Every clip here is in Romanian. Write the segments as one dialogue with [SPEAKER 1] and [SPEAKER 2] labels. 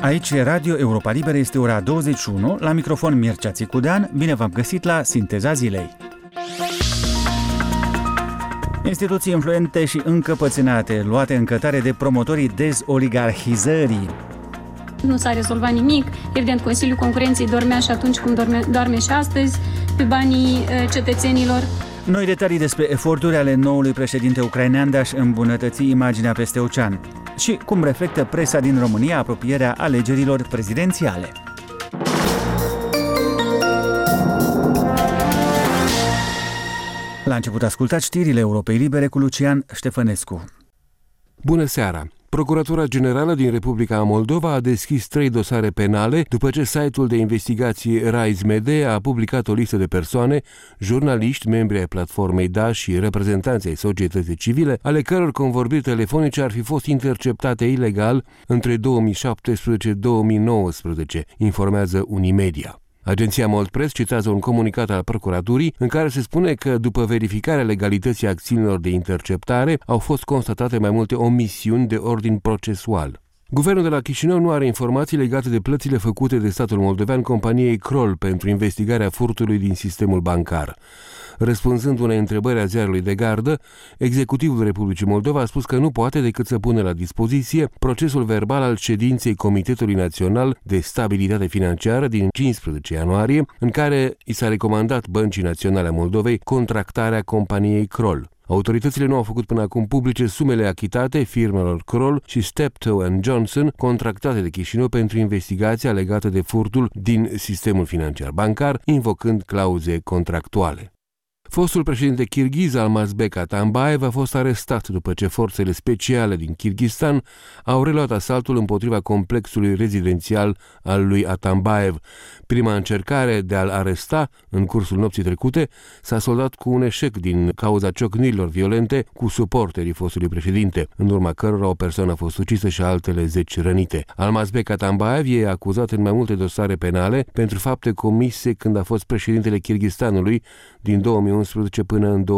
[SPEAKER 1] Aici e Radio Europa Liberă, este ora 21, la microfon Mircea Țicudean, bine v-am găsit la Sinteza Zilei. Instituții influente și încăpățânate, luate în cătare de promotorii dezoligarhizării.
[SPEAKER 2] Nu s-a rezolvat nimic, evident Consiliul Concurenței dormea și atunci cum doarme și astăzi, pe banii cetățenilor.
[SPEAKER 1] Noi detalii despre eforturi ale noului președinte ucrainean de a-și îmbunătăți imaginea peste ocean și cum reflectă presa din România apropierea alegerilor prezidențiale. La început ascultați știrile Europei Libere cu Lucian Ștefănescu.
[SPEAKER 3] Bună seara! Procuratura Generală din Republica Moldova a deschis 3 dosare penale după ce site-ul de investigații Rise Media a publicat o listă de persoane, jurnaliști, membri ai platformei DA și reprezentanți ai societății civile, ale căror convorbiri telefonice ar fi fost interceptate ilegal între 2017-2019, informează Unimedia. Agenția Moldpress citează un comunicat al procuraturii în care se spune că după verificarea legalității acțiunilor de interceptare au fost constatate mai multe omisiuni de ordin procesual. Guvernul de la Chișinău nu are informații legate de plățile făcute de statul moldovean companiei Kroll pentru investigarea furtului din sistemul bancar. Răspunzând unei întrebări a ziarului de gardă, executivul Republicii Moldova a spus că nu poate decât să pună la dispoziție procesul verbal al ședinței Comitetului Național de Stabilitate Financiară din 15 ianuarie, în care i s-a recomandat Băncii Naționale a Moldovei contractarea companiei Kroll. Autoritățile nu au făcut până acum publice sumele achitate firmelor Kroll și Steptoe & Johnson, contractate de Chișinău pentru investigația legată de furtul din sistemul financiar bancar, invocând clauze contractuale. Fostul președinte kirghiz Almazbek Atambayev a fost arestat după ce forțele speciale din Kirghistan au reluat asaltul împotriva complexului rezidențial al lui Atambayev. Prima încercare de a-l aresta în cursul nopții trecute s-a soldat cu un eșec din cauza ciocnirilor violente cu suporterii fostului președinte, în urma cărora o persoană a fost ucisă și altele 10 rănite. Almazbek Atambayev e acuzat în mai multe dosare penale pentru fapte comise când a fost președintele Kirghistanului din 2011 până în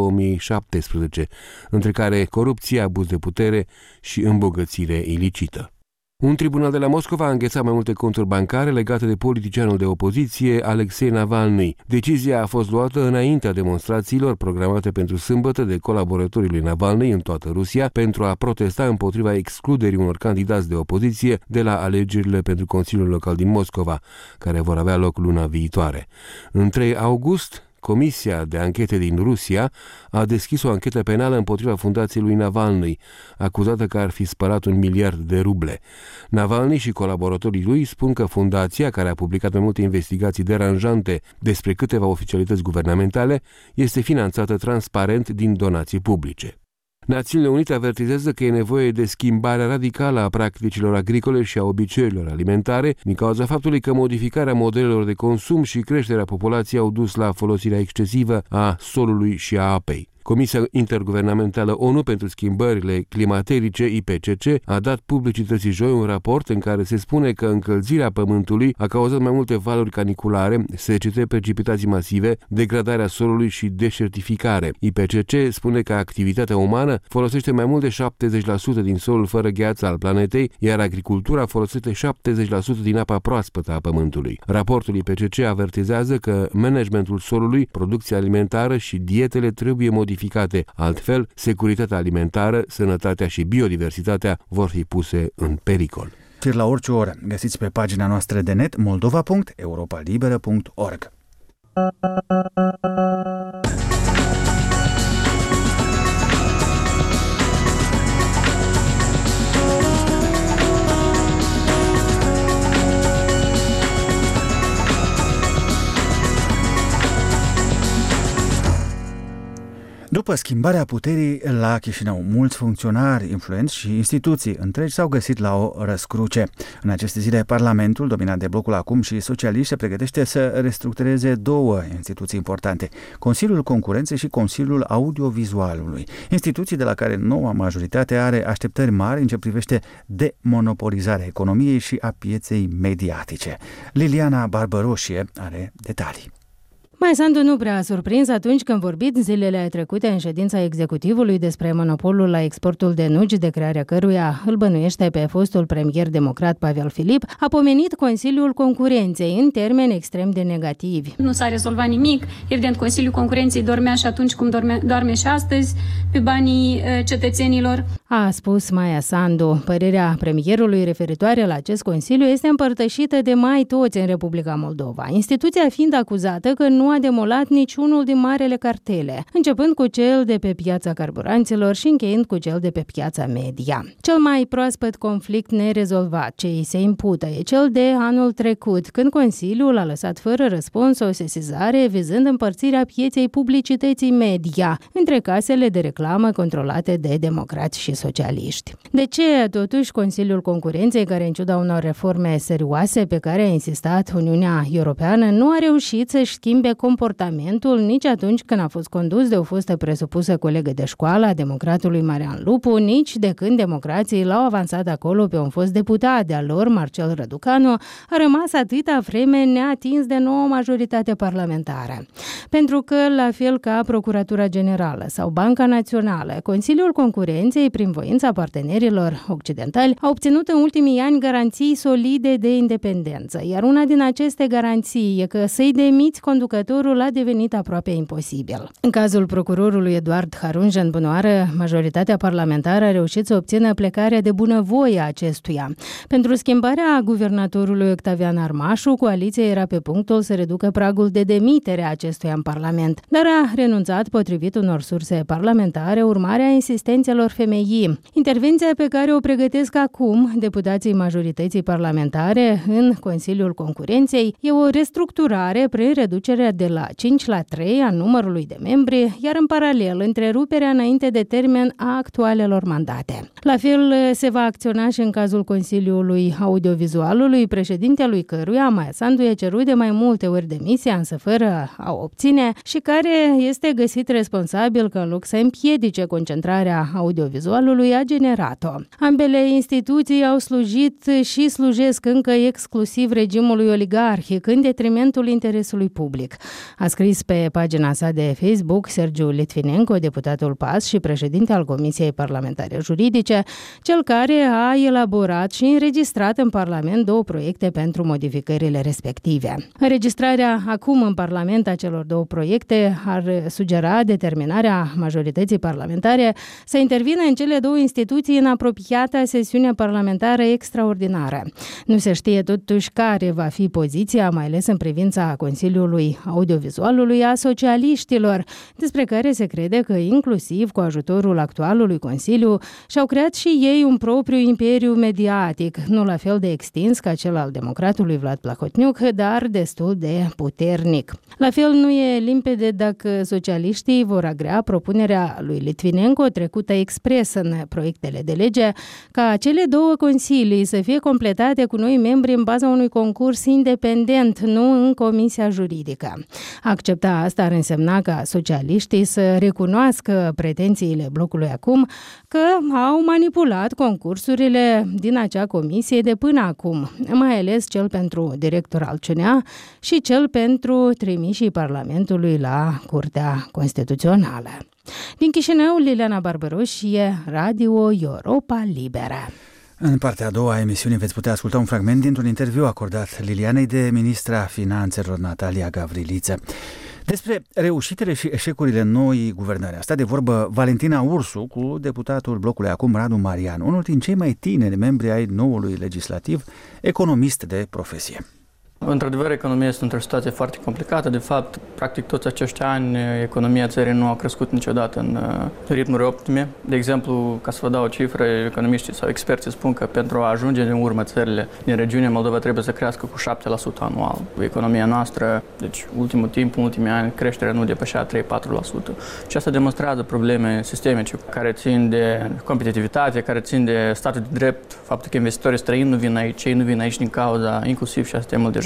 [SPEAKER 3] 2017, între care corupție, abuz de putere și îmbogățire ilicită. Un tribunal de la Moscova a înghețat mai multe conturi bancare legate de politicianul de opoziție Alexei Navalny. Decizia a fost luată înaintea demonstrațiilor programate pentru sâmbătă de colaboratorii lui Navalny în toată Rusia pentru a protesta împotriva excluderii unor candidați de opoziție de la alegerile pentru Consiliul Local din Moscova, care vor avea loc luna viitoare. În 3 august, Comisia de anchete din Rusia a deschis o anchetă penală împotriva fundației lui Navalny, acuzată că ar fi spălat 1 miliard de ruble. Navalny și colaboratorii lui spun că fundația, care a publicat mai multe investigații deranjante despre câteva oficialități guvernamentale, este finanțată transparent din donații publice. Națiunile Unite avertizează că e nevoie de schimbarea radicală a practicilor agricole și a obiceiurilor alimentare din cauza faptului că modificarea modelelor de consum și creșterea populației au dus la folosirea excesivă a solului și a apei. Comisia Interguvernamentală ONU pentru Schimbările Climaterice, IPCC, a dat publicității joi un raport în care se spune că încălzirea Pământului a cauzat mai multe valuri caniculare, secete, precipitații masive, degradarea solului și deșertificare. IPCC spune că activitatea umană folosește mai mult de 70% din solul fără gheață al planetei, iar agricultura folosește 70% din apa proaspătă a Pământului. Raportul IPCC avertizează că managementul solului, producția alimentară și dietele trebuie modificate. Altfel, securitatea alimentară, sănătatea și biodiversitatea vor fi puse în pericol.
[SPEAKER 1] Știri la orice oră găsiți pe pagina noastră de net moldova.europalibera.org. După schimbarea puterii la Chișinău, mulți funcționari influenți și instituții întregi s-au găsit la o răscruce. În aceste zile, Parlamentul, dominat de Blocul Acum și socialiști, se pregătește să restructureze 2 instituții importante, Consiliul Concurenței și Consiliul Audiovizualului, instituții de la care noua majoritate are așteptări mari în ce privește demonopolizarea economiei și a pieței mediatice. Liliana Barbăroșie are detalii.
[SPEAKER 4] Maia Sandu nu prea a surprins atunci când vorbit zilele trecute în ședința executivului despre monopolul la exportul de nuci, de crearea căruia îl bănuiește pe fostul premier democrat Pavel Filip, a pomenit Consiliul Concurenței în termeni extrem de negativi.
[SPEAKER 2] Nu s-a rezolvat nimic. Evident, Consiliul Concurenței dormea și atunci cum doarme și astăzi pe banii cetățenilor.
[SPEAKER 4] A spus Maia Sandu. Părerea premierului referitoare la acest Consiliu este împărtășită de mai toți în Republica Moldova, instituția fiind acuzată că nu a demolat niciunul din marele cartele, începând cu cel de pe piața carburanților și încheind cu cel de pe piața media. Cel mai proaspăt conflict nerezolvat ce îi se impută e cel de anul trecut, când Consiliul a lăsat fără răspuns o sesizare vizând împărțirea pieței publicității media între casele de reclamă controlate de democrați și socialiști. De ce, totuși, Consiliul Concurenței, care în ciuda unor reforme serioase pe care a insistat Uniunea Europeană, nu a reușit să-și schimbe comportamentul nici atunci când a fost condus de o fostă presupusă colegă de școală a democratului Marian Lupu, nici de când democrații l-au avansat acolo pe un fost deputat de-al lor, Marcel Răducanu, a rămas atâta vreme neatins de nouă majoritate parlamentară. Pentru că, la fel ca Procuratura Generală sau Banca Națională, Consiliul Concurenței, prin voința partenerilor occidentali, a obținut în ultimii ani garanții solide de independență, iar una din aceste garanții e că să-i demiți conducătorul a devenit aproape imposibil. În cazul procurorului Eduard Harunjan Bunoară, majoritatea parlamentară a reușit să obțină plecarea de bunăvoie a acestuia. Pentru schimbarea guvernatorului Octavian Armașu, coaliția era pe punctul să reducă pragul de demitere a acestuia în Parlament, dar a renunțat potrivit unor surse parlamentare urmarea insistențelor FMI. Intervenția pe care o pregătesc acum deputații majorității parlamentare în Consiliul Concurenței e o restructurare prin reducerea de la 5 la 3 a numărului de membri, iar în paralel întreruperea înainte de termen a actualelor mandate. La fel se va acționa și în cazul Consiliului Audiovizualului, președintelui căruia Maia Sandu i-a cerut de mai multe ori demisia, însă fără a obține, și care este găsit responsabil că în loc să împiedice concentrarea audiovizualului a generat-o. Ambele instituții au slujit și slujesc încă exclusiv regimului oligarhic în detrimentul interesului public. A scris pe pagina sa de Facebook Sergiu Litvinenko, deputatul PAS și președinte al Comisiei Parlamentare Juridice, cel care a elaborat și înregistrat în Parlament 2 proiecte pentru modificările respective. Înregistrarea acum în Parlament a celor 2 proiecte ar sugera determinarea majorității parlamentare să intervină în cele 2 instituții în apropiata sesiune parlamentară extraordinară. Nu se știe totuși care va fi poziția, mai ales în privința Consiliului Audiovizualului, a socialiștilor, despre care se crede că inclusiv cu ajutorul actualului Consiliu și-au creat și ei un propriu imperiu mediatic, nu la fel de extins ca cel al democratului Vlad Plahotniuc, dar destul de puternic. La fel nu e limpede dacă socialiștii vor agrea propunerea lui Litvinenko, trecută expres în proiectele de lege, ca cele 2 consilii să fie completate cu noi membri în baza unui concurs independent, nu în Comisia Juridică. A accepta asta ar însemna ca socialiștii să recunoască pretențiile blocului acum că au manipulat concursurile din acea comisie de până acum, mai ales cel pentru director al CNA și cel pentru trimișii Parlamentului la Curtea Constituțională. Din Chișinău, Liliana Barbaroșie, Radio Europa Liberă.
[SPEAKER 1] În partea a doua a emisiunii veți putea asculta un fragment dintr-un interviu acordat Lilianei de ministra Finanțelor Natalia Gavriliță. Despre reușitele și eșecurile noii guvernări a stat de vorbă Valentina Ursu cu deputatul blocului acum Radu Marian, unul din cei mai tineri membri ai noului legislativ, economist de profesie.
[SPEAKER 5] Într-adevăr, economia este într-o situație foarte complicată. De fapt, practic toți acești ani, economia țării nu a crescut niciodată în ritmuri optime. De exemplu, ca să vă dau o cifră, economiștii sau experții spun că pentru a ajunge în urmă țările din regiunea Moldova trebuie să crească cu 7% anual. Economia noastră, deci în ultimii ani, creșterea nu depășea 3-4%. Și asta demonstrează probleme sistemice care țin de competitivitate, care țin de statul de drept, faptul că investitorii străini nu vin aici, cei nu vin aici din cauza inclusiv și a sistemului de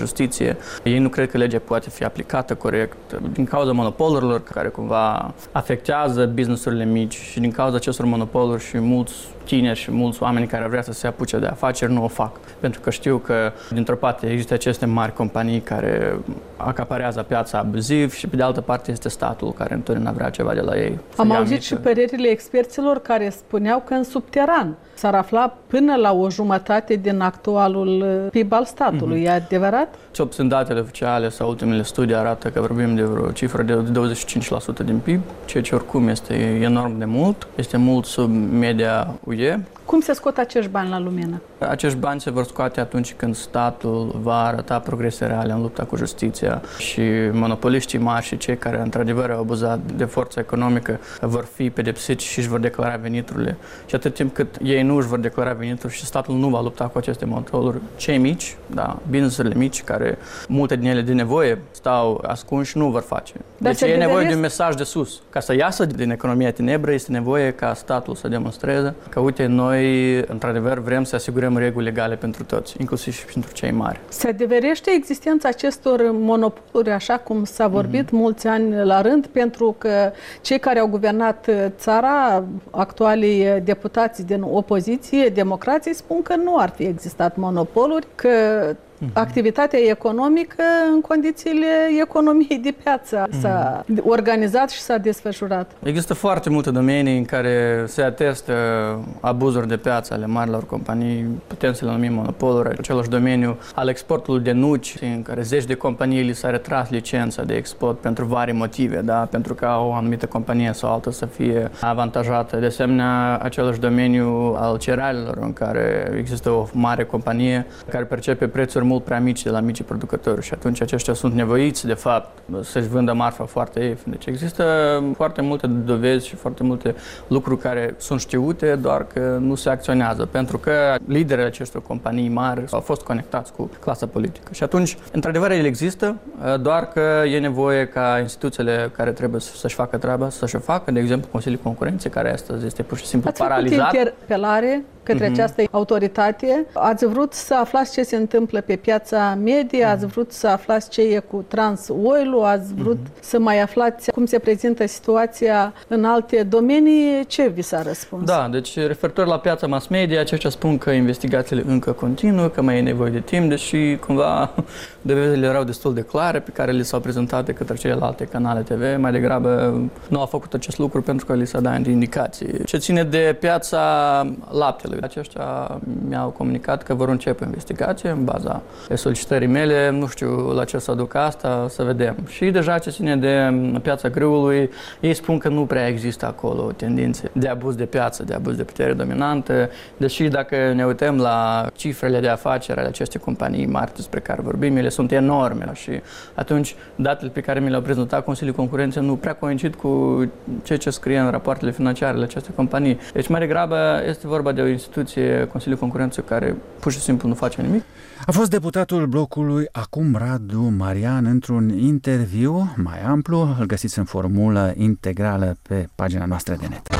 [SPEAKER 5] justiție. Ei nu cred că legea poate fi aplicată corect din cauza monopolurilor care cumva afectează businessurile mici și din cauza acestor monopoluri și mulți tineri și mulți oameni care vrea să se apuce de afaceri nu o fac. Pentru că știu că, dintr-o parte, există aceste mari companii care acaparează piața abuziv și, pe de altă parte, este statul care întotdeauna vrea ceva de la ei.
[SPEAKER 6] Am auzit și părerile experților care spuneau că în subteran s-ar afla până la o jumătate din actualul PIB al statului. E adevărat?
[SPEAKER 5] Cel puțin datele oficiale sau ultimele studii arată că vorbim de o cifră de 25% din PIB, ceea ce oricum este enorm de mult. Este mult sub media UE.
[SPEAKER 6] Cum se scot acești bani la lumină?
[SPEAKER 5] Acești bani se vor scoate atunci când statul va arăta progrese reale în lupta cu justiția și monopoliștii mari și cei care într-adevăr au abuzat de forța economică vor fi pedepsiți și își vor declara veniturile. Și atât timp cât ei nu își vor declara venituri și statul nu va lupta cu aceste monopoluri, cei mici, business-urile mici, care multe din ele de nevoie stau ascunși, nu vor face. Deci e nevoie de un mesaj de sus. Ca să iasă din economia tenebră, este nevoie ca statul să demonstreze că, uite, noi, într-adevăr, vrem să asigurăm reguli legale pentru toți, inclusiv și pentru cei mari.
[SPEAKER 6] Se adeverește existența acestor monopoluri, așa cum s-a vorbit mulți ani la rând, pentru că cei care au guvernat țara, actualii deputați din opoziție, democrații, spun că nu ar fi existat monopoluri, că activitatea economică în condițiile economiei de piață s-a organizat și s-a desfășurat.
[SPEAKER 5] Există foarte multe domenii în care se atestă abuzuri de piață ale marilor companii, putem să le numim monopoluri. Același domeniu al exportului de nuci, în care zeci de companii li s-a retras licența de export pentru vari motive, pentru că o anumită companie sau altă să fie avantajată. De asemenea, același domeniu al cerealelor, în care există o mare companie care percepe prețuri mult prea mici de la micii producători și atunci aceștia sunt nevoiți, de fapt, să-și vândă marfa foarte ieftin. Deci există foarte multe dovezi și foarte multe lucruri care sunt știute, doar că nu se acționează, pentru că liderii acestor companii mari au fost conectați cu clasa politică. Și atunci, într-adevăr, ele există, doar că e nevoie ca instituțiile care trebuie să-și facă treaba, să-și o facă, de exemplu, Consiliul Concurenței, care astăzi este pur și simplu paralizat.
[SPEAKER 6] Ați făcut interpelare către această autoritate. Ați vrut să aflați ce se întâmplă pe piața medie, ați vrut să aflați ce e cu Transoil-ul, ați vrut să mai aflați cum se prezintă situația în alte domenii. Ce vi s-a răspuns?
[SPEAKER 5] Da, deci referitor la piața mass media, aceștia spun că investigațiile încă continuă, că mai e nevoie de timp, deși cumva dovezile erau destul de clare pe care li s-au prezentat de către celelalte canale TV. Mai degrabă nu au făcut acest lucru pentru că li s-a dat indicații. Ce ține de piața laptelui, aceștia mi-au comunicat că vor începe investigație în baza solicitării mele. Nu știu la ce să aduc asta, să vedem. Și deja ce ține de piața grâului, ei spun că nu prea există acolo tendințe de abuz de piață, de abuz de putere dominantă, deși dacă ne uităm la cifrele de afaceri ale acestei companii mari despre care vorbim, ele sunt enorme și atunci datele pe care mi le-au prezentat Consiliul Concurenței nu prea coincid cu ceea ce scrie în rapoartele financiare ale acestei companii. Deci mai degrabă este vorba de o instituție, Consiliul Concurenței, care pur și simplu nu face nimic.
[SPEAKER 1] A fost deputatul blocului Acum Radu Marian într-un interviu mai amplu. Îl găsiți în formulă integrală pe pagina noastră de net.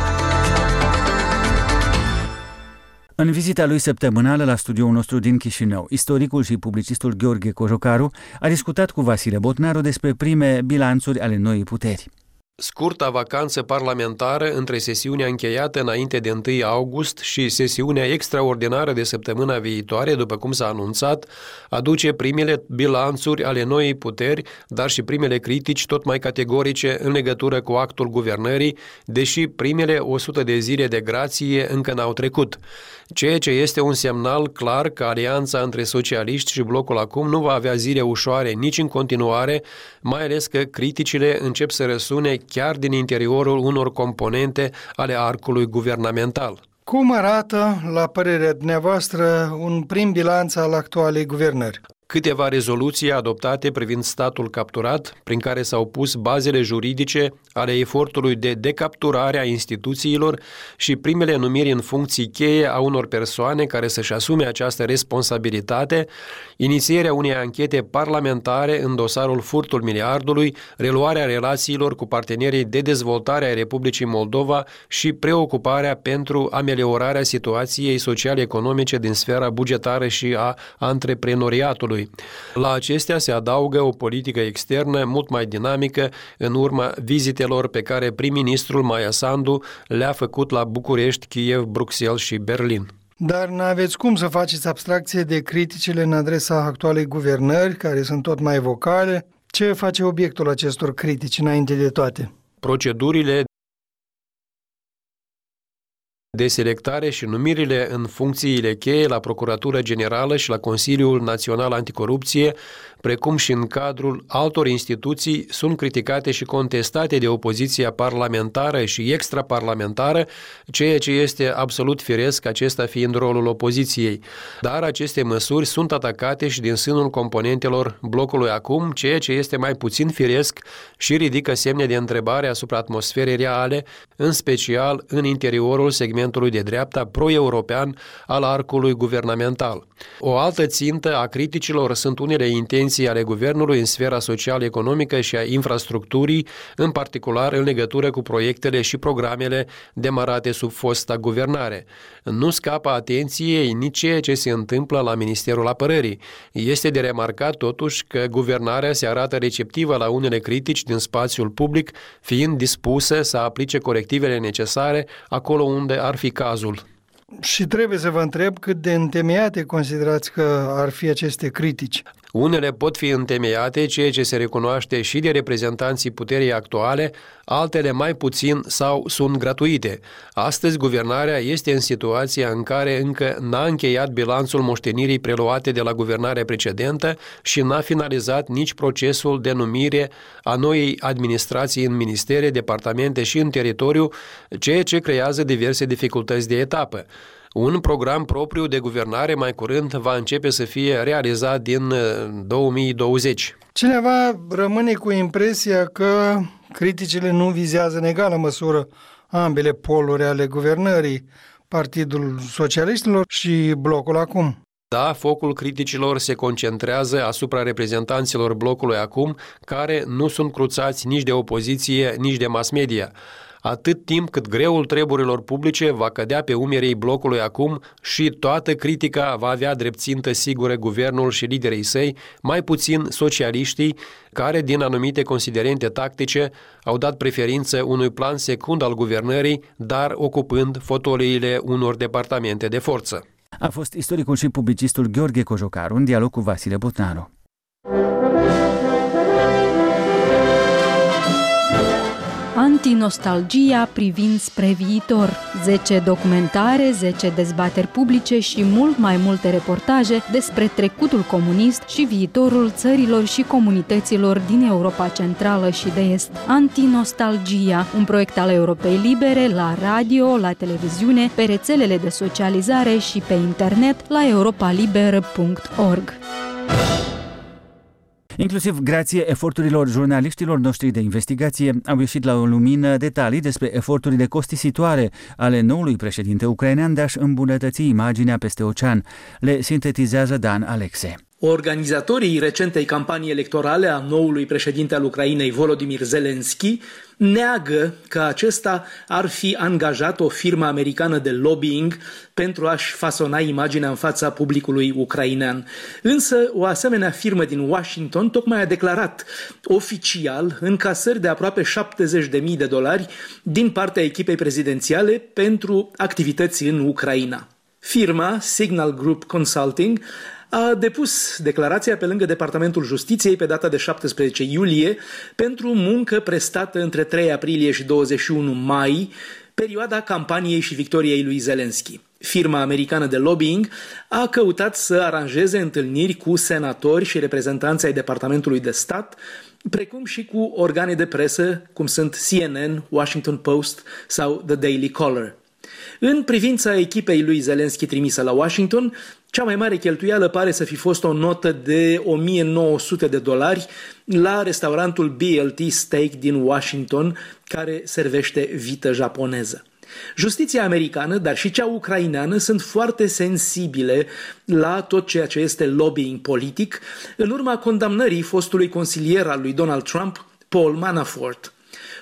[SPEAKER 1] În vizita lui săptămânală la studioul nostru din Chișinău, istoricul și publicistul Gheorghe Cojocaru a discutat cu Vasile Botnaru despre prime bilanțuri ale noii puteri.
[SPEAKER 7] Scurta vacanță parlamentară între sesiunea încheiată înainte de 1 august și sesiunea extraordinară de săptămâna viitoare, după cum s-a anunțat, aduce primele bilanțuri ale noii puteri, dar și primele critici tot mai categorice în legătură cu actul guvernării, deși primele 100 de zile de grație încă n-au trecut. Ceea ce este un semnal clar că alianța între socialiști și blocul Acum nu va avea zile ușoare nici în continuare, mai ales că criticile încep să răsune chiar din interiorul unor componente ale arcului guvernamental.
[SPEAKER 8] Cum arată, la părerea dumneavoastră, un prim bilanț al actualei guvernări?
[SPEAKER 7] Câteva rezoluții adoptate privind statul capturat, prin care s-au pus bazele juridice ale efortului de decapturare a instituțiilor și primele numiri în funcții cheie a unor persoane care să-și asume această responsabilitate, inițierea unei anchete parlamentare în dosarul furtul miliardului, reluarea relațiilor cu partenerii de dezvoltare ai Republicii Moldova și preocuparea pentru ameliorarea situației social-economice din sfera bugetară și a antreprenoriatului. guvernului. La acestea se adaugă o politică externă mult mai dinamică în urma vizitelor pe care prim-ministrul Maia Sandu le-a făcut la București, Kiev, Bruxelles și Berlin.
[SPEAKER 8] Dar n-aveți cum să faceți abstracție de criticile în adresa actualei guvernări, care sunt tot mai vocale. Ce face obiectul acestor critici înainte de toate?
[SPEAKER 7] Procedurile de selectare și numirile în funcțiile cheie la Procuratura Generală și la Consiliul Național Anticorupție, precum și în cadrul altor instituții, sunt criticate și contestate de opoziția parlamentară și extraparlamentară, ceea ce este absolut firesc, acesta fiind rolul opoziției. Dar aceste măsuri sunt atacate și din sânul componentelor blocului acum, ceea ce este mai puțin firesc și ridică semne de întrebare asupra atmosferei reale, în special în interiorul segmentului de dreapta pro-european al arcului guvernamental. O altă țintă a criticilor sunt unele intenții ale guvernului în sfera social-economică și a infrastructurii, în particular în legătură cu proiectele și programele demarate sub fosta guvernare. Nu scapă atenției nici ceea ce se întâmplă la Ministerul Apărării. Este de remarcat totuși că guvernarea se arată receptivă la unele critici din spațiul public, fiind dispusă să aplice corectivele necesare acolo unde ar fi cazul.
[SPEAKER 8] Și trebuie să vă întreb cât de întemeiate considerați că ar fi aceste critici.
[SPEAKER 7] Unele pot fi întemeiate, ceea ce se recunoaște și de reprezentanții puterii actuale, altele mai puțin sau sunt gratuite. Astăzi, guvernarea este în situația în care încă n-a încheiat bilanțul moștenirii preluate de la guvernarea precedentă și n-a finalizat nici procesul de numire a noii administrații în ministere, departamente și în teritoriu, ceea ce creează diverse dificultăți de etapă. Un program propriu de guvernare mai curând va începe să fie realizat din 2020.
[SPEAKER 8] Cineva rămâne cu impresia că criticile nu vizează în egală măsură ambele poluri ale guvernării, Partidul Socialiștilor și blocul acum.
[SPEAKER 7] Da, focul criticilor se concentrează asupra reprezentanților blocului acum, care nu sunt cruțați nici de opoziție, nici de mass media. Atât timp cât greul treburilor publice va cădea pe umerii blocului acum și toată critica va avea drept țintă sigură guvernul și liderii săi, mai puțin socialiștii, care din anumite considerente tactice au dat preferință unui plan secund al guvernării, dar ocupând fotoliile unor departamente de forță.
[SPEAKER 1] A fost istoricul și publicistul Gheorghe Cojocaru în dialog cu Vasile Botnaru.
[SPEAKER 9] Antinostalgia privind spre viitor. 10 documentare, 10 dezbateri publice și mult mai multe reportaje despre trecutul comunist și viitorul țărilor și comunităților din Europa Centrală și de Est. Antinostalgia, un proiect al Europei Libere, la radio, la televiziune, pe rețelele de socializare și pe internet la europaliberă.org.
[SPEAKER 1] Inclusiv grație eforturilor jurnaliștilor noștri de investigație, au ieșit la o lumină detalii despre eforturile costisitoare ale noului președinte ucrainean de a-și îmbunătăți imaginea peste ocean. Le sintetizează Dan Alexe.
[SPEAKER 10] Organizatorii recentei campanii electorale a noului președinte al Ucrainei, Volodymyr Zelensky, neagă că acesta ar fi angajat o firmă americană de lobbying pentru a-și fasona imaginea în fața publicului ucrainean. Însă, o asemenea firmă din Washington tocmai a declarat oficial încasări de aproape $70.000 din partea echipei prezidențiale pentru activități în Ucraina. Firma Signal Group Consulting a depus declarația pe lângă Departamentul Justiției pe data de 17 iulie pentru muncă prestată între 3 aprilie și 21 mai, perioada campaniei și victoriei lui Zelensky. Firma americană de lobbying a căutat să aranjeze întâlniri cu senatori și reprezentanți ai Departamentului de Stat, precum și cu organe de presă, cum sunt CNN, Washington Post sau The Daily Caller. În privința echipei lui Zelensky trimisă la Washington, cea mai mare cheltuială pare să fi fost o notă de $1.900 la restaurantul BLT Steak din Washington, care servește vită japoneză. Justiția americană, dar și cea ucraineană sunt foarte sensibile la tot ceea ce este lobbying politic, în urma condamnării fostului consilier al lui Donald Trump, Paul Manafort.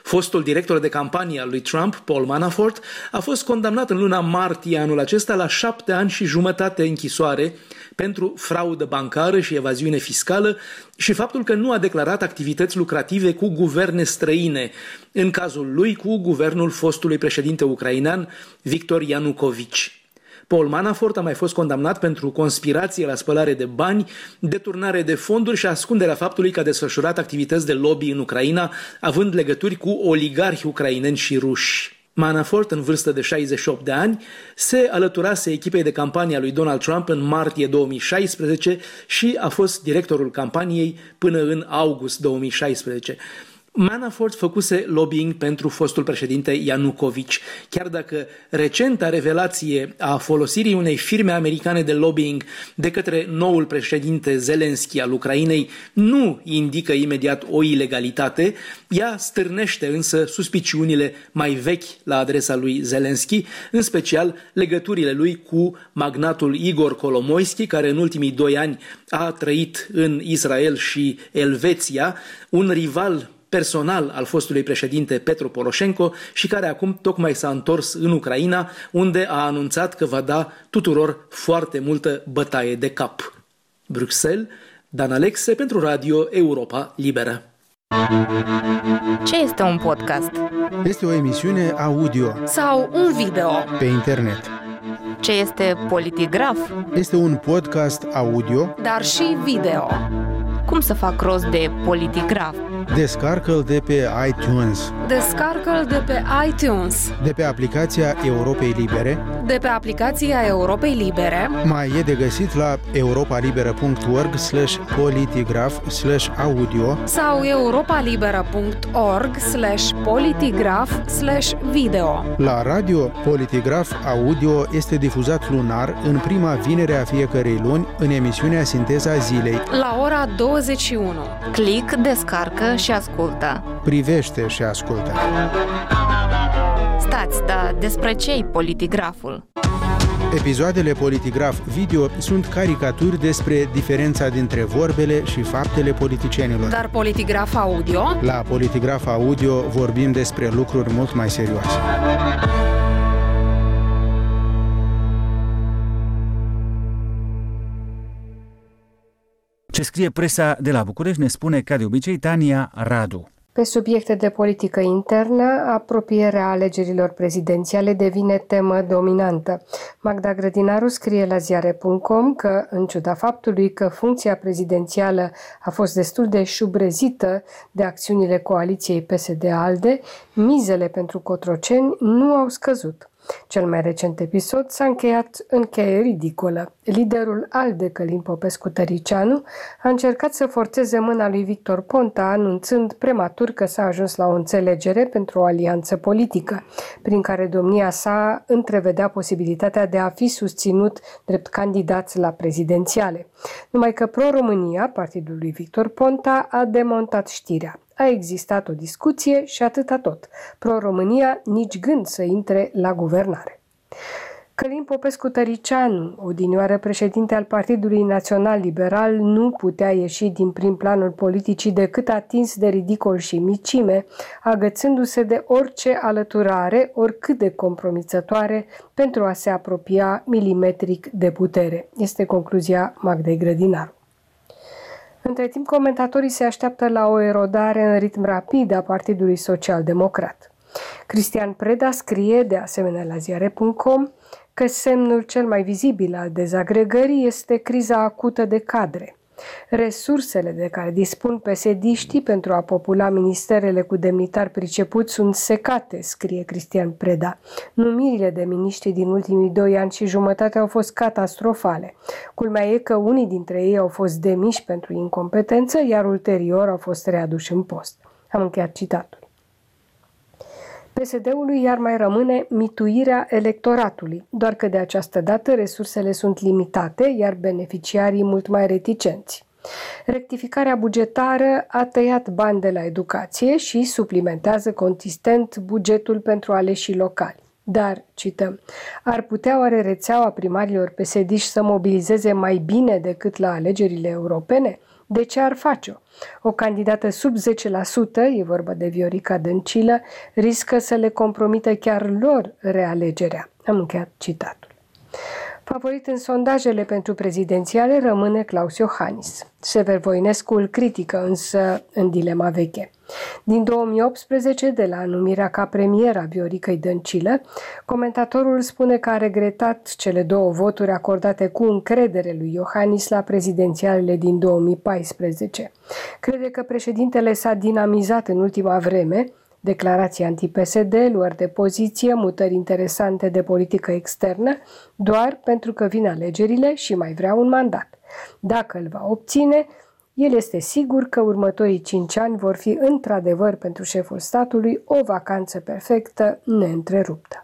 [SPEAKER 10] Fostul director de campanie al lui Trump, Paul Manafort, a fost condamnat în luna martie anul acesta la 7 ani și jumătate închisoare pentru fraudă bancară și evaziune fiscală și faptul că nu a declarat activități lucrative cu guverne străine, în cazul lui cu guvernul fostului președinte ucrainean Viktor Yanukovych. Paul Manafort a mai fost condamnat pentru conspirație la spălare de bani, deturnare de fonduri și ascunderea faptului că a desfășurat activități de lobby în Ucraina, având legături cu oligarhi ucraineni și ruși. Manafort, în vârstă de 68 de ani, se alăturase echipei de campanie a lui Donald Trump în martie 2016 și a fost directorul campaniei până în august 2016. Manafort făcuse lobbying pentru fostul președinte Yanukovych, chiar dacă recenta revelație a folosirii unei firme americane de lobbying de către noul președinte Zelensky al Ucrainei nu indică imediat o ilegalitate, ea stârnește însă suspiciunile mai vechi la adresa lui Zelensky, în special legăturile lui cu magnatul Igor Kolomoisky, care în ultimii 2 ani a trăit în Israel și Elveția, un rival personal al fostului președinte Petro Poroșenko și care acum tocmai s-a întors în Ucraina, unde a anunțat că va da tuturor foarte multă bătaie de cap. Bruxelles, Dan Alexe pentru Radio Europa Liberă.
[SPEAKER 11] Ce este un podcast?
[SPEAKER 12] Este o emisiune audio
[SPEAKER 11] sau un video
[SPEAKER 12] pe internet.
[SPEAKER 11] Ce este Politigraf?
[SPEAKER 12] Este un podcast audio,
[SPEAKER 11] dar și video. Cum să fac rost de Politigraf?
[SPEAKER 12] Descarcă-l de pe iTunes.
[SPEAKER 11] Descarcă-l de pe iTunes.
[SPEAKER 12] De pe aplicația Europei Libere.
[SPEAKER 11] De pe aplicația Europei Libere.
[SPEAKER 12] Mai e de găsit la europalibera.org/politigraf/audio
[SPEAKER 11] sau europalibera.org/politigraf/video.
[SPEAKER 12] La radio, Politigraf Audio este difuzat lunar în prima vinere a fiecărei luni în emisiunea Sinteza Zilei.
[SPEAKER 11] La ora 21. Click, descarcă și ascultă.
[SPEAKER 12] Privește și ascultă.
[SPEAKER 11] Stați, dar despre ce-i Politigraful?
[SPEAKER 12] Episoadele Politigraf Video sunt caricaturi despre diferența dintre vorbele și faptele politicienilor.
[SPEAKER 11] Dar Politigraf Audio?
[SPEAKER 12] La Politigraf Audio vorbim despre lucruri mult mai serioase.
[SPEAKER 1] Ce scrie presa de la București ne spune, ca de obicei, Tania Radu.
[SPEAKER 13] Pe subiecte de politică internă, apropierea alegerilor prezidențiale devine temă dominantă. Magda Grădinaru scrie la ziare.com că, în ciuda faptului că funcția prezidențială a fost destul de șubrezită de acțiunile coaliției PSD-ALDE, mizele pentru cotroceni nu au scăzut. Cel mai recent episod s-a încheiat în cheie ridicolă. Liderul ALDE, Călin Popescu-Tăricianu, a încercat să forțeze mâna lui Victor Ponta, anunțând prematur că s-a ajuns la o înțelegere pentru o alianță politică, prin care domnia sa întrevedea posibilitatea de a fi susținut drept candidat la prezidențiale. Numai că Pro-România, partidul lui Victor Ponta, a demontat știrea. A existat o discuție și atâta tot. Pro-România nici gând să intre la guvernare. Călin Popescu-Tăricianu, odinioară președinte al Partidului Național Liberal, nu putea ieși din prim planul politicii decât atins de ridicol și micime, agățându-se de orice alăturare, oricât de compromițătoare, pentru a se apropia milimetric de putere. Este concluzia Magdei Grădinaru. Între timp, comentatorii se așteaptă la o erodare în ritm rapid a Partidului Social-Democrat. Cristian Preda scrie, de asemenea la ziare.com, că semnul cel mai vizibil al dezagregării este criza acută de cadre. Resursele de care dispun PSD-știi pentru a popula ministerele cu demnitari pricepuți sunt secate, scrie Cristian Preda. Numirile de miniștri din ultimii 2 ani și jumătate au fost catastrofale. Culmea e că unii dintre ei au fost demiși pentru incompetență, iar ulterior au fost readuși în post. Am încheiat citatul. PSD-ului iar mai rămâne mituirea electoratului, doar că de această dată resursele sunt limitate, iar beneficiarii mult mai reticenți. Rectificarea bugetară a tăiat bani de la educație și suplimentează consistent bugetul pentru aleșii locali. Dar, cităm, ar putea oare rețeaua primarilor PSD-și să mobilizeze mai bine decât la alegerile europene? De ce ar face-o? O candidată sub 10%, e vorba de Viorica Dăncilă, riscă să le compromită chiar lor realegerea. Am încheiat citatul. Favorit în sondajele pentru prezidențiale rămâne Claus Iohannis. Sever Voinescu îl critică însă în dilema veche. Din 2018, de la numirea ca premier a Vioricăi Dăncilă, comentatorul spune că a regretat cele 2 voturi acordate cu încredere lui Iohannis la prezidențialele din 2014. Crede că președintele s-a dinamizat în ultima vreme, declarații anti-PSD, luări de poziție, mutări interesante de politică externă, doar pentru că vin alegerile și mai vrea un mandat. Dacă îl va obține, el este sigur că următorii 5 ani vor fi într-adevăr pentru șeful statului o vacanță perfectă, neîntreruptă.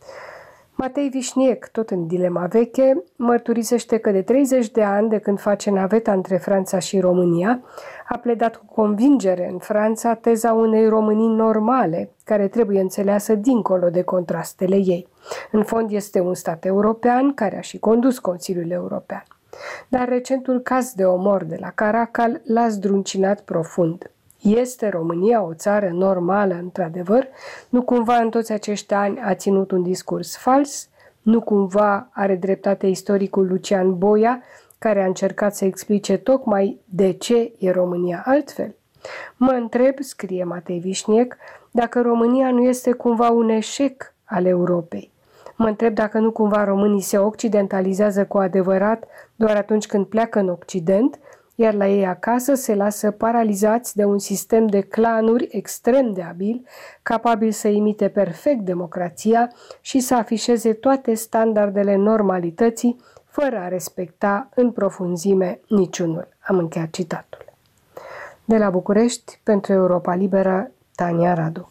[SPEAKER 13] Matei Vișniec, tot în dilema veche, mărturisește că de 30 de ani de când face naveta între Franța și România, a pledat cu convingere în Franța teza unei Românii normale, care trebuie înțeleasă dincolo de contrastele ei. În fond este un stat european care a și condus Consiliul European. Dar recentul caz de omor de la Caracal l-a zdruncinat profund. Este România o țară normală, într-adevăr? Nu cumva în toți acești ani a ținut un discurs fals? Nu cumva are dreptate istoricul Lucian Boia, care a încercat să explice tocmai de ce e România altfel? Mă întreb, scrie Matei Vișniec, dacă România nu este cumva un eșec al Europei. Mă întreb dacă nu cumva românii se occidentalizează cu adevărat doar atunci când pleacă în Occident, iar la ei acasă se lasă paralizați de un sistem de clanuri extrem de abil, capabil să imite perfect democrația și să afișeze toate standardele normalității, fără a respecta în profunzime niciunul. Am încheiat citatul. De la București, pentru Europa Liberă, Tania Radu.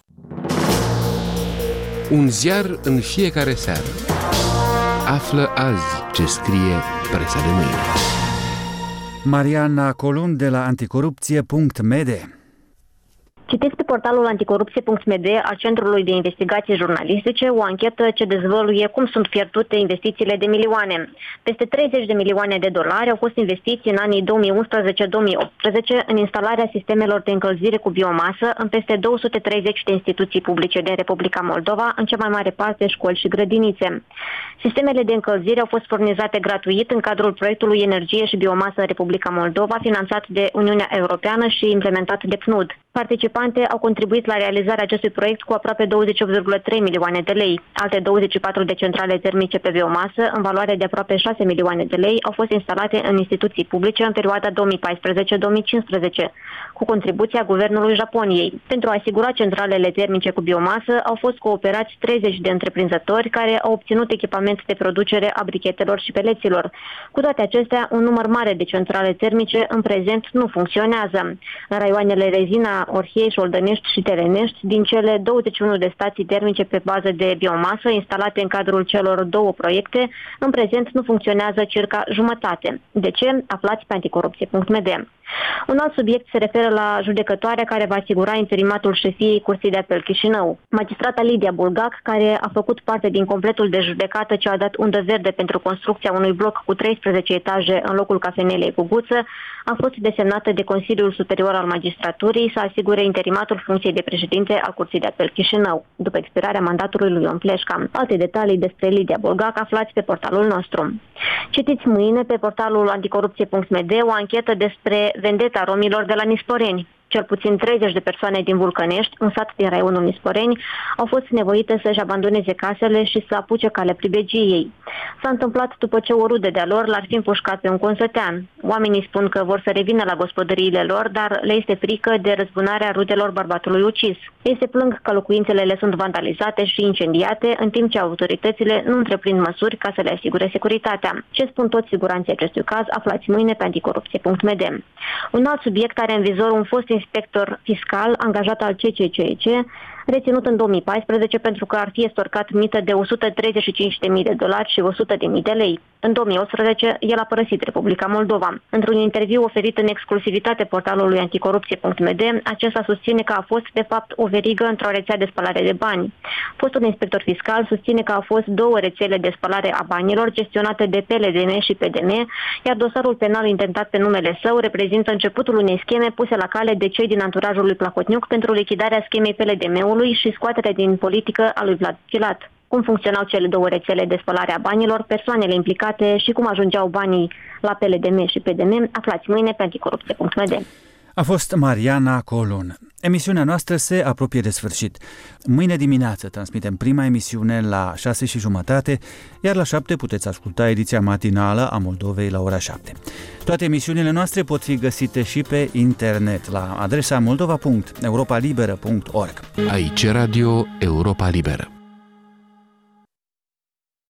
[SPEAKER 3] Un ziar în fiecare seară. Află azi ce scrie presa de mâine.
[SPEAKER 1] Mariana Colund de la anticorupție.md.
[SPEAKER 14] Citiți pe portalul anticorupție.md al Centrului de Investigații Jurnalistice o anchetă ce dezvăluie cum sunt pierdute investițiile de milioane. Peste 30 de milioane de dolari au fost investiți în anii 2011-2018 în instalarea sistemelor de încălzire cu biomasă în peste 230 de instituții publice din Republica Moldova, în cea mai mare parte școli și grădinițe. Sistemele de încălzire au fost furnizate gratuit în cadrul proiectului Energie și Biomasă în Republica Moldova, finanțat de Uniunea Europeană și implementat de PNUD. Participante au contribuit la realizarea acestui proiect cu aproape 28,3 milioane de lei. Alte 24 de centrale termice pe biomasă, în valoare de aproape 6 milioane de lei, au fost instalate în instituții publice în perioada 2014-2015, cu contribuția Guvernului Japoniei. Pentru a asigura centralele termice cu biomasă, au fost cooperați 30 de întreprinzători care au obținut echipament de producere a brichetelor și peleților. Cu toate acestea, un număr mare de centrale termice în prezent nu funcționează. În raioanele Rezina, Orhiei, Șoldănești și Terenești, din cele 21 de stații termice pe bază de biomasă instalate în cadrul celor 2 proiecte, în prezent nu funcționează circa jumătate. De ce? Aflați pe anticorupție.md. Un alt subiect se referă la judecătoarea care va asigura interimatul șefiei Curții de Apel Chișinău. Magistrata Lidia Bulgac, care a făcut parte din completul de judecată ce a dat undă verde pentru construcția unui bloc cu 13 etaje în locul cafenelei Guguță, a fost desemnată de Consiliul Superior al Magistraturii să asigure interimatul funcției de președinte al Curții de Apel Chișinău, după expirarea mandatului lui Ion Pleșca. Alte detalii despre Lidia Bulgac aflați pe portalul nostru. Citiți mâine pe portalul anticorupție.md o anchetă despre vendeta romilor de la Nisporeni. Cel puțin 30 de persoane din Vulcănești, un sat din raionul Nisporeni, au fost nevoite să-și abandoneze casele și să apuce calea pribegiei. S-a întâmplat după ce o rudă de-a lor l-ar fi împușcat pe un consătean. Oamenii spun că vor să revină la gospodăriile lor, dar le este frică de răzbunarea rudelor bărbatului ucis. Ei se plâng că locuințele le sunt vandalizate și incendiate, în timp ce autoritățile nu întreprind măsuri ca să le asigure securitatea. Ce spun toți siguranții acestui caz, aflați mâine pe anticorupție.md. Un alt subiect are în vizor un fost inspector fiscal angajat al CCCC, reținut în 2014 pentru că ar fi estorcat mită de $135.000 și 100.000 de lei. În 2018, el a părăsit Republica Moldova. Într-un interviu oferit în exclusivitate portalului anticorupție.md, acesta susține că a fost, de fapt, o verigă într-o rețea de spălare de bani. Fostul inspector fiscal susține că au fost 2 rețele de spălare a banilor gestionate de PLDM și PDM, iar dosarul penal intentat pe numele său reprezintă începutul unei scheme puse la cale de cei din anturajul lui Plahotniuc pentru lichidarea schemei PLDM-ului și scoaterea din politică a lui Vlad Filat. Cum funcționau cele 2 rețele de spălare a banilor, persoanele implicate și cum ajungeau banii la PLDM și PDM, aflați mâine pe anticorupție.md.
[SPEAKER 1] A fost Mariana Colun. Emisiunea noastră se apropie de sfârșit. Mâine dimineață transmitem prima emisiune la 6:30, iar la 7 puteți asculta ediția matinală a Moldovei la ora 7. Toate emisiunile noastre pot fi găsite și pe internet la adresa moldova.europalibera.org.
[SPEAKER 3] Aici Radio Europa Liberă.